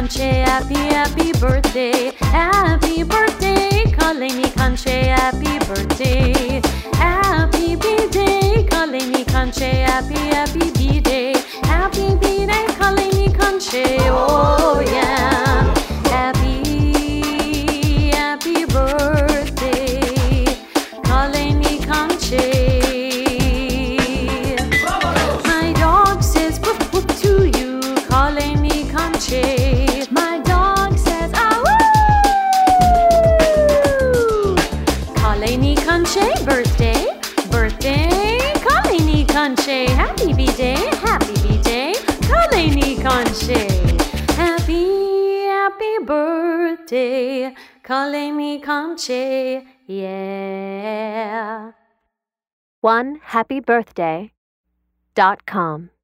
Conche, happy birthday. Happy birthday, Kaleni Conche, happy birthday. Happy B-day, Kaleni Conche, happy B-day. Happy B-day, Kaleni Conche, oh yeah. Happy birthday, Kaleni Conche. My dog says woof woof to you, Kaleni Conche. My dog says ah woo. Kaleni Conche, birthday, Kaleni Conche. Happy B-day, Kaleni Conche. Happy birthday, Kaleni Conche, yeah. OneHappyBirthday.com